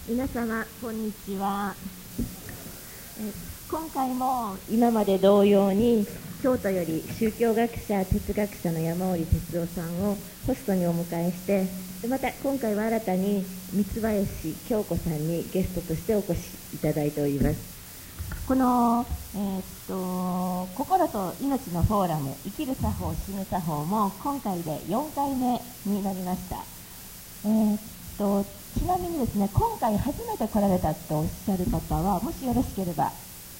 皆様こんにちは。今回も今まで同様に京都より宗教学者、哲学者の山織哲夫さんをホストにお迎えして、また今回は新たに三林京子さんにゲストとしてお越しいただいております。この、心と命のフォーラム、生きる作法死ぬ作法も今回で4回目になりました。ちなみにですね、今回初めて来られたとおっしゃる方は、もしよろしければ、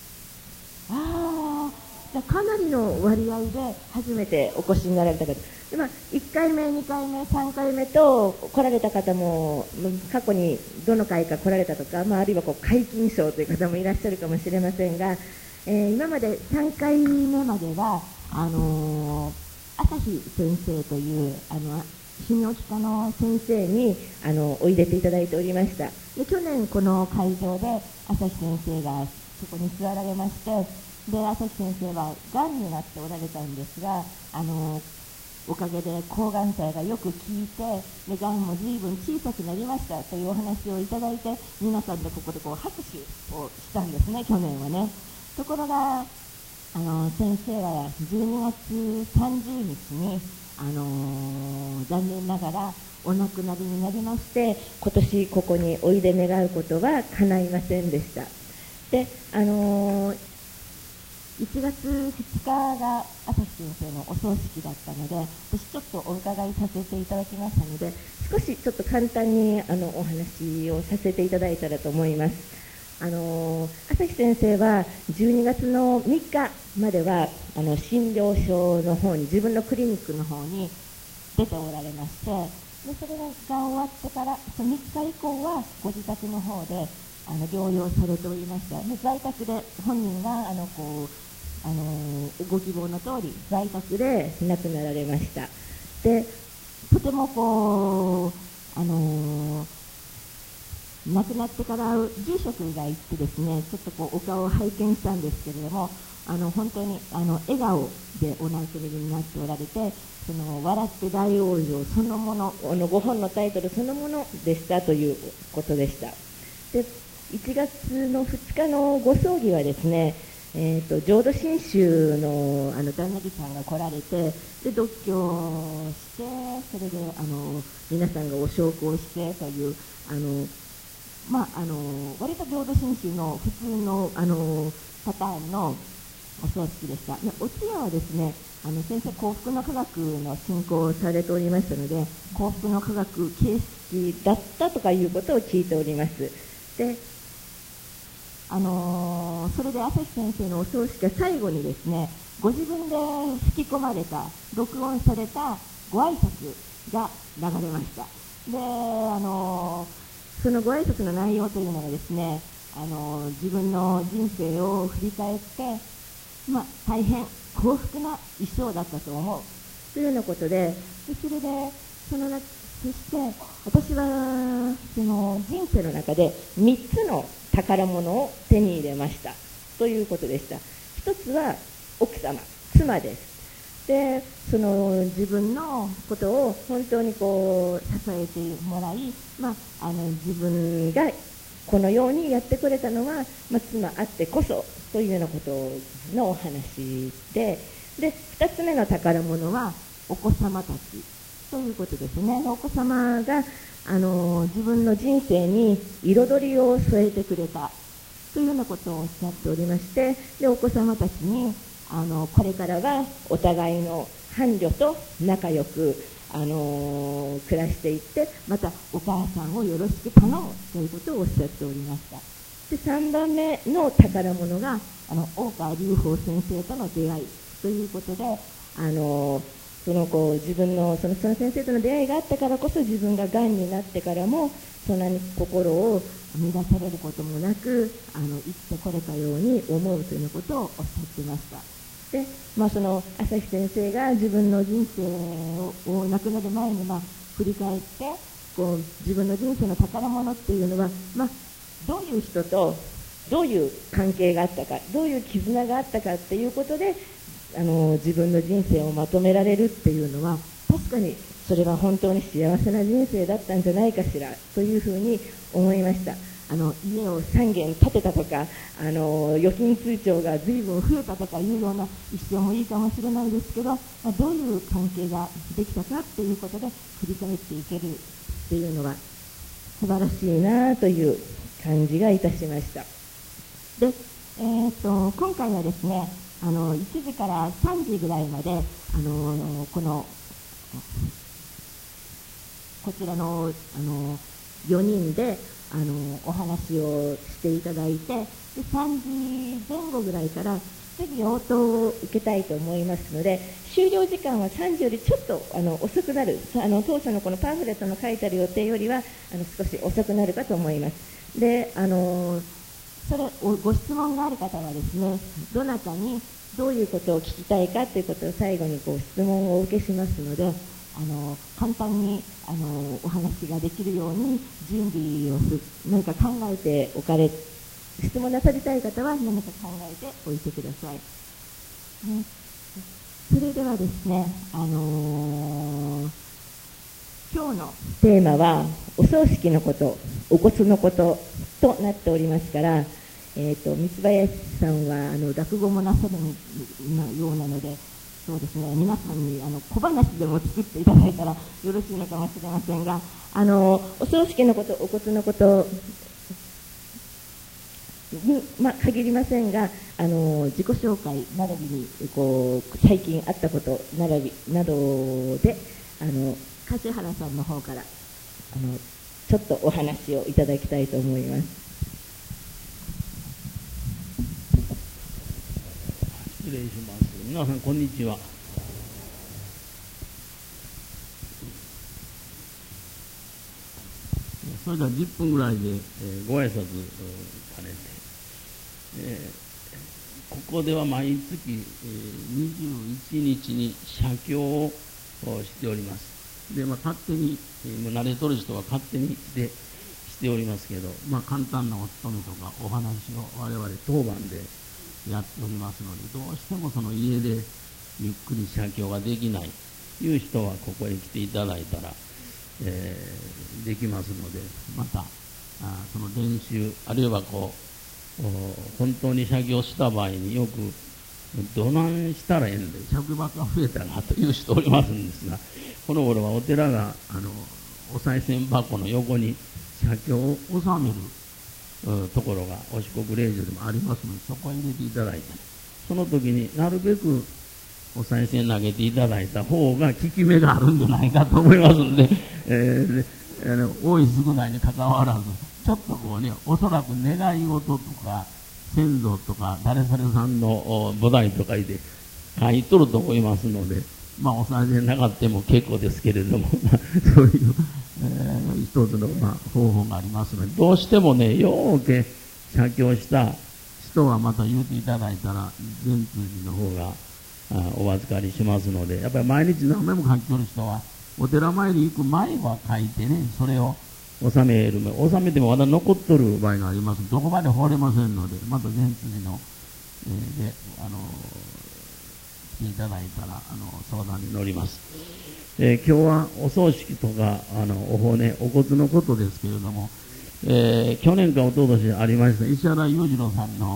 じゃかなりの割合で初めてお越しになられた方、1回目、2回目、3回目と来られた方も過去にどの回か来られたとか、あるいは皆勤賞という方もいらっしゃるかもしれませんが、今まで3回目までは朝日先生という泌尿器科の先生においでていただいておりました。で去年この会場で朝日先生がそこに座られまして、で朝日先生はがんになっておられたんですが、おかげで抗がん剤がよく効いて、でがんも随分小さくなりましたというお話をいただいて、皆さんでここで拍手をしたんですね、去年はね。ところが先生は12月30日に残念ながらお亡くなりになりまして、今年ここにおいで願うことは叶いませんでした。で1月2日が朝日先生のお葬式だったので、私ちょっとお伺いさせていただきましたので、少しちょっと簡単にお話をさせていただいたらと思います。朝日先生は12月の3日までは診療所の方に、自分のクリニックの方に出ておられまして、でそれが終わってからその3日以降はご自宅の方で療養されておりました。で在宅で本人がご希望の通り在宅で亡くなられました。でとても亡くなってから住職が行ってですね、ちょっとお顔を拝見したんですけれども、本当に笑顔でお亡くなりになっておられて、その笑って大往生そのもの、ご本のタイトルそのものでしたということでした。で1月の2日のご葬儀はですね、浄土真宗の旦那さんが来られて、で読経して、それで皆さんがお焼香してという割と浄土真宗の普通のパターンのお葬式でした。でお通夜はですね、先生幸福の科学の進行をされておりましたので、幸福の科学形式だったとかいうことを聞いております。でそれで朝日先生のお葬式は最後にですね、ご自分で吹き込まれた、録音されたご挨拶が流れました。でそのご挨拶の内容というのがですね、自分の人生を振り返って、大変幸福な一生だったと思うというようなことで、それでそして私はその人生の中で3つの宝物を手に入れましたということでした。一つは奥様、妻です。でその自分のことを本当に支えてもらい、自分がこのようにやってくれたのは、妻あってこそというようなことのお話で、2つ目の宝物はお子様たちということですね。お子様が自分の人生に彩りを添えてくれたというようなことをおっしゃっておりまして、でお子様たちにこれからはお互いの伴侶と仲良く、暮らしていって、またお母さんをよろしく頼むということをおっしゃっておりました。で3番目の宝物が大川隆法先生との出会いということで、自分のその先生との出会いがあったからこそ、自分ががんになってからもそんなに心を乱されることもなく生きてこれたように思うということをおっしゃっていました。でその朝日先生が自分の人生を亡くなる前に振り返って、自分の人生の宝物っていうのは、どういう人とどういう関係があったか、どういう絆があったかっていうことで自分の人生をまとめられるっていうのは、確かにそれは本当に幸せな人生だったんじゃないかしらというふうに思いました。 家を3軒建てたとか、預金通帳が随分増えたとかいうような一生もいいかもしれないですけど、どういう関係ができたかということで振り返っていけるっていうのは素晴らしいなという感じがいたしました。で、今回はですね、1時から3時ぐらいまで、こちらの、4人でお話をしていただいて、で3時前後ぐらいから質疑応答を受けたいと思いますので、終了時間は3時よりちょっと遅くなる、当初のこのパンフレットの書いてある予定よりは少し遅くなるかと思います。で、それをご質問がある方はですね、どなたにどういうことを聞きたいかということを最後にご質問をお受けしますので、簡単にお話ができるように準備を何か考えておかれ、質問なさりたい方は何か考えておいてください。それではですね、今日のテーマはお葬式のこと、お骨のこととなっておりますから、三林さんは落語もなさるようなので、そうですね、皆さんに小話でも作っていただいたらよろしいのかもしれませんが、お葬式のこと、お骨のことに、限りませんが、自己紹介並びに最近あったこと並びなどで梶原さんの方からちょっとお話をいただきたいと思います。 失礼します。皆さんこんにちは。それでは10分ぐらいで、ご挨拶兼ねて、ここでは毎月、21日に写経をしております。で、勝手に、慣れとる人は勝手にしておりますけど、簡単なお勤めとかお話を我々当番でやっておりますので、どうしてもその家でゆっくり写経ができないという人はここへ来ていただいたら、できますので、またその練習あるいは本当に写経した場合によくどないしたらええんで尺箱が増えたらという人おりますんですが、この頃はお寺がお賽銭箱の横に写経を収めるところがお四国霊場でもありますので、そこへ入れていただいて、その時になるべくお賽銭投げていただいた方が効き目があるんじゃないかと思いますので、多い少ないにかかわらず、ちょっとおそらく願い事とか先祖とか誰それさんの菩提とかで書いとると思いますので、お賽銭なかっても結構ですけれども、そういう、一つの方法がありますので、どうしてもようけ写経した人はまた言うていただいたら善通寺の方がお預かりしますので、やっぱり毎日何枚も書きとる人はお寺参り行く前は書いてね、それを収めてもまだ残っとる場合があります。どこまで放れませんので、また善通寺の、で来ていただいたら相談に乗ります。今日はお葬式とかお骨、お骨のことですけれども、去年か一昨年ありました石原裕次郎さんの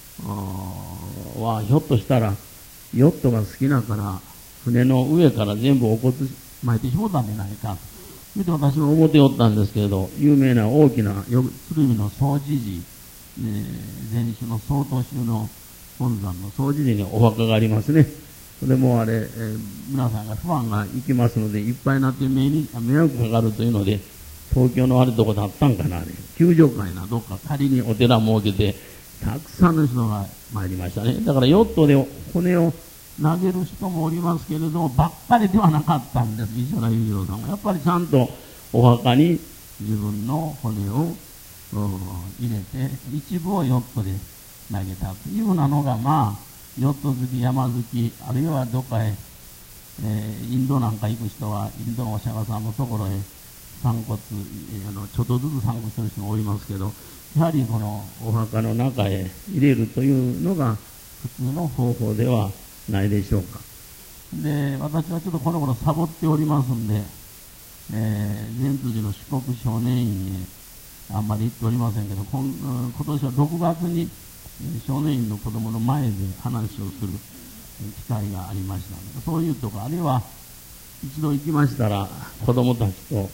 はひょっとしたらヨットが好きだから船の上から全部お骨巻いてしもたんじゃないか見て私も思っておったんですけれど、有名な大きな鶴見の総持寺、禅宗の曹洞宗の本山の総持寺にお墓がありますね。それも皆さんが不安が行きますのでいっぱいになって迷惑かかるというので、東京のあるとこだったんかな、救助会などっか仮にお寺設けてたくさんの人が参りましたね。だからヨットで骨を投げる人もおりますけれども、ばっかりではなかったんです。石原裕次郎さんはやっぱりちゃんとお墓に自分の骨を入れて一部をヨットで投げたというようなのが、ヨット好き、山好き、あるいはどっかへ、インドなんか行く人はインドのお釈迦さんのところへ散骨、ちょっとずつ散骨する人もおりますけど、やはりこのお墓の中へ入れるというのが普通の方法ではないでしょうか。で、私はちょっとこの頃サボっておりますんで、善通寺の四国少年院へあんまり言っておりませんけど、今年は6月に少年院の子供の前で話をする機会がありましたので、そういうとこ、あるいは一度行きましたら子供たちと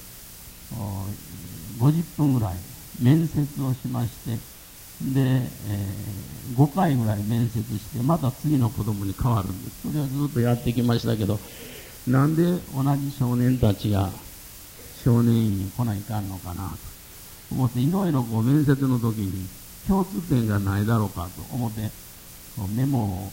50分ぐらい面接をしまして、で、5回ぐらい面接してまた次の子供に変わるんです。それをずっとやってきましたけど、なんで同じ少年たちが少年院に来ないかんのかなと思って、いろいろ面接の時に共通点がないだろうかと思ってメモ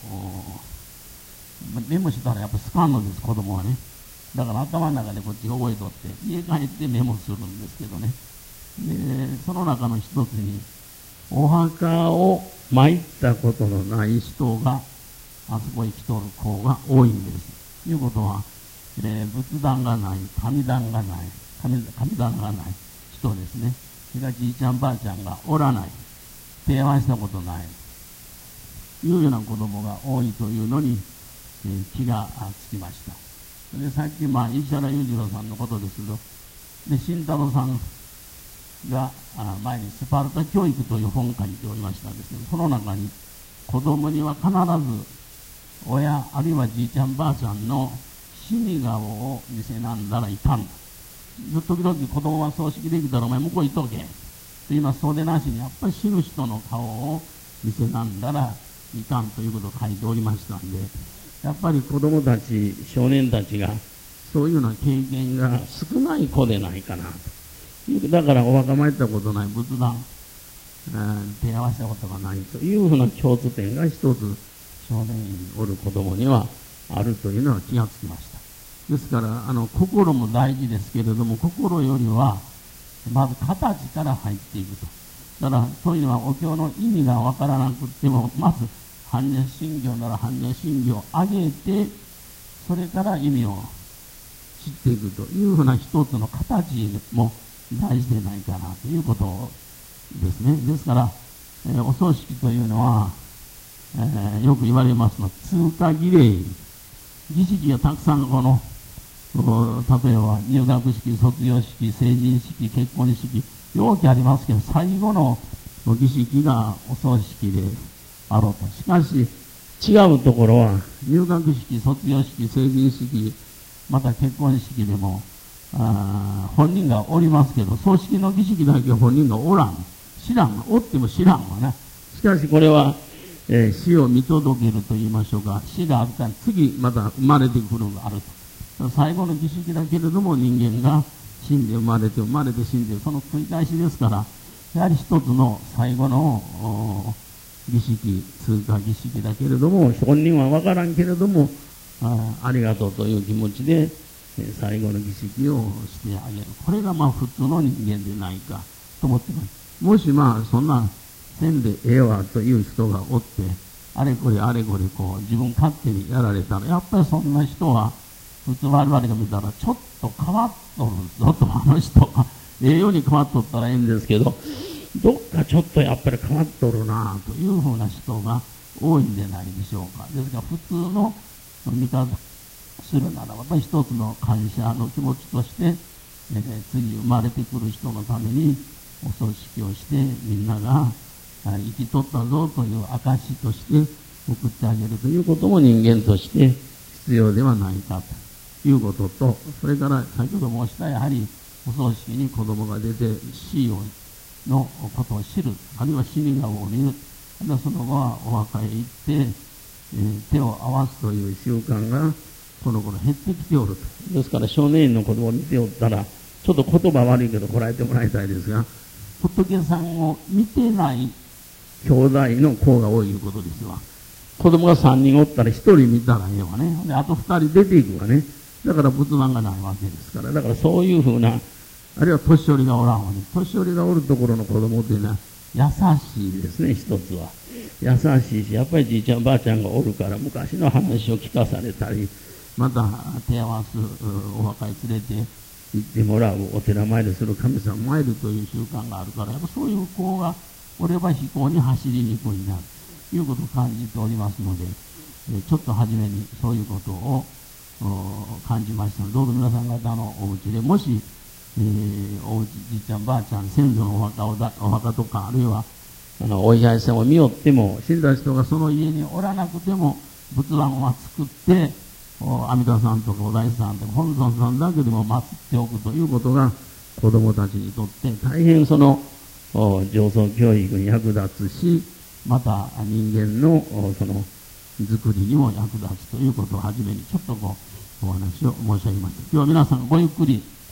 したらやっぱスカンのです、子供はね。だから頭の中でこっちが覚えとって家帰ってメモするんですけどね。でその中の一つに、お墓を参ったことのない人があそこへ来とる子が多いんです。ということは、仏壇がない、神壇がない、神壇がない人ですね。それからじいちゃんばあちゃんがおらない、手合わせたことないというような子供が多いというのに、気がつきました。でさっき、石原裕次郎さんのことですけど、で慎太郎さんが前にスパルタ教育という本を書いておりましたんですけど、その中に子供には必ず親あるいはじいちゃんばあちゃんの死に顔を見せなんだらいかん。時々子供は葬式できたらお前向こう行っとけと言います。そうでなしにやっぱり死ぬ人の顔を見せなんだらいかんということを書いておりましたんで、やっぱり子供たち少年たちがそういうような経験が少ない子でないかなと。だからお墓参ったことない、仏壇、手合わせたことがないというふうな共通点が一つ少年院におる子供にはあるというのは気がつきました。ですから心も大事ですけれども、心よりはまず形から入っていくと。だからそういうのはお経の意味がわからなくっても、まず般若心経なら般若心経を上げて、それから意味を知っていくというふうな一つの形も大事でないかなということですね。ですから、お葬式というのは、よく言われますの通過儀礼、儀式がたくさん例えば入学式、卒業式、成人式、結婚式、よくありますけど、最後の儀式がお葬式であろうと。しかし違うところは入学式、卒業式、成人式、また結婚式でも本人がおりますけど、葬式の儀式だけ本人がおらん、知らん、おっても知らんわね。しかしこれは、死を見届けると言いましょうか、死があったら次また生まれてくるのがあると。最後の儀式だけれども人間が死んで生まれて生まれて死んで、その繰り返しですから、やはり一つの最後の儀式、通過儀式だけれども、本人は分からんけれども ありがとうという気持ちで最後の儀式をしてあげる。これが普通の人間でないかと思ってます。もしそんなせんでええわという人がおって、あれこれ自分勝手にやられたら、やっぱりそんな人は普通我々が見たらちょっと変わっとるぞと、あの人がように変わっとったらいいんですけど、どっかちょっとやっぱり変わっとるなというふうな人が多いんでないでしょうか。ですから普通の見方するならば、一つの感謝の気持ちとして、次生まれてくる人のためにお葬式をして、みんなが生きとったぞという証として送ってあげるということも人間として必要ではないかということと、それから先ほど申したやはりお葬式に子供が出て死のことを知る、あるいは死に顔を見る、あるいはその後はお墓へ行って、手を合わすという習慣がこの頃減ってきておると。ですから少年院の子供を見ておったら、ちょっと言葉悪いけどこらえてもらいたいですが、仏さんを見てない兄弟の子が多いということですわ。子供が3人おったら1人見たらええわね。であと2人出ていくわね。だから仏壇がないわけですから。だからそういうふうな、あるいは年寄りがおらんわね。年寄りがおるところの子供というのは優しいですね。一つは優しいし、やっぱりじいちゃんばあちゃんがおるから昔の話を聞かされたり、また手合わすお墓へ連れて行ってもらう、お寺参りする、神様参るという習慣があるから、やっぱそういう子がおれば非行に走りにくいなということを感じておりますので、ちょっと初めにそういうことを感じましたので、どうぞ皆さん方のお家でもしおじいちゃんばあちゃん先祖のお墓とか、あるいはお位牌さんを見よっても、死んだ人がその家におらなくても仏壇は作って、阿弥陀さんとかお大師さんとか本尊さんだけでも祀っておくということが、子供たちにとって大変その上層教育に役立つし、また人間のその作りにも役立つということをはじめにちょっとお話を申し上げました。今日は皆さんごゆっくり